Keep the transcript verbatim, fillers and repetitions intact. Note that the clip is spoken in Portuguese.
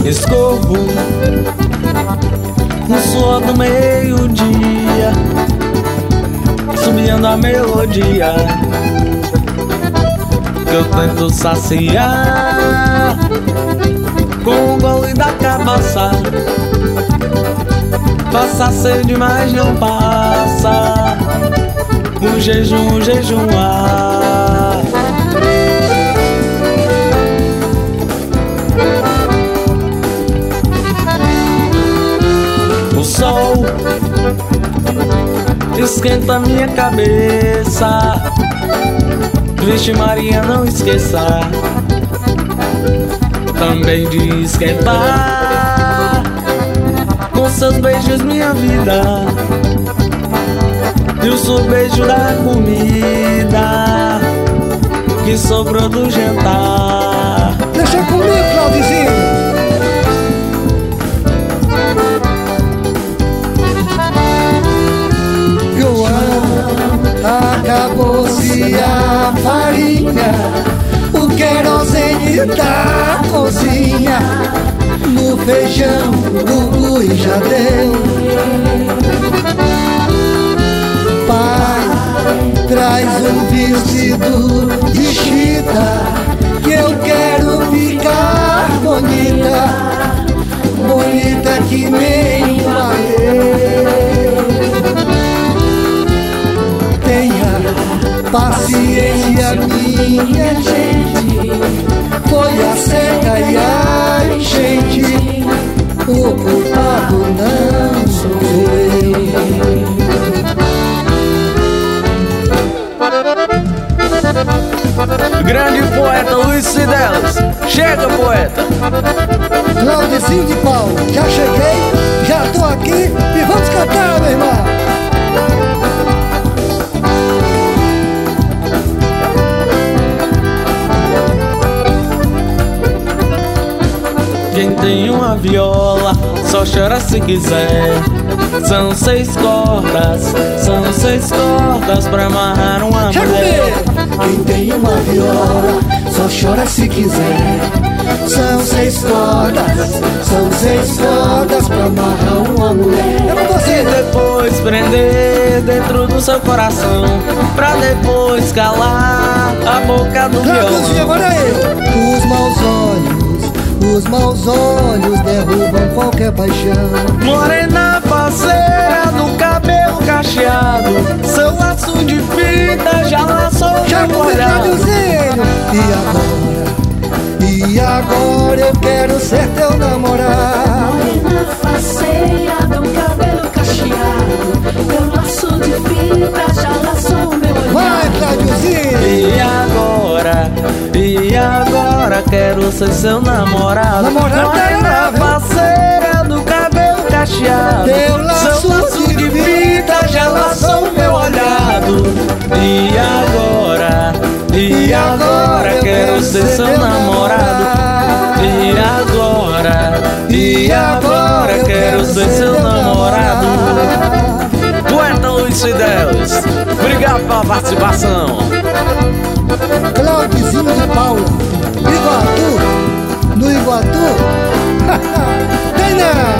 escorro no suor do meio-dia, subindo a melodia que eu tento saciar com o gole da cabaça. Passa sede, mas não passa o jejum, o jejuar. O sol esquenta minha cabeça. Vixe Maria, não esqueça também de esquentar com seus beijos minha vida e o sorbejo da comida que sobrou do jantar. Deixa comigo, Claudizinho. Acabou-se a farinha, o querosene da cozinha, no feijão o bui já deu. Pai, traz um vestido de chita, que eu quero ficar bonita, bonita que nem uma vez. Paciência, minha gente, foi a seca e a enchente, o culpado não sou eu. Grande poeta Luiz Fidelis, chega poeta. Claudizinho de Paulo, já cheguei, já tô aqui e vamos cantar, meu irmão. Quem tem uma viola só chora se quiser. São seis cordas, são seis cordas pra amarrar uma mulher. Quem tem uma viola só chora se quiser. São seis cordas, são seis cordas pra amarrar uma mulher. E depois prender dentro do seu coração, pra depois calar a boca do violão. Agora aí. Os maus olhos, os maus olhos derrubam qualquer paixão. Morena parceira do cabelo cacheado, seu laço de fita já laçou meu olhado. E agora, e agora eu quero ser teu namorado. Morena faceira do cabelo cacheado, teu laço de fita já laçou meu olhado. Vai, Cláudiozinho! E agora, e agora quero ser seu namorado. Namorado Morena parceira do cabelo cacheado, teu laço, seu laço de fita já laçou meu olhado. E agora, e agora quero ser seu namorado. E agora, e agora quero ser seu namorado. Poeta Luiz Fidelis, obrigado pela participação. Claudizinho de Paula, Iguatu, no Iguatu, tem não.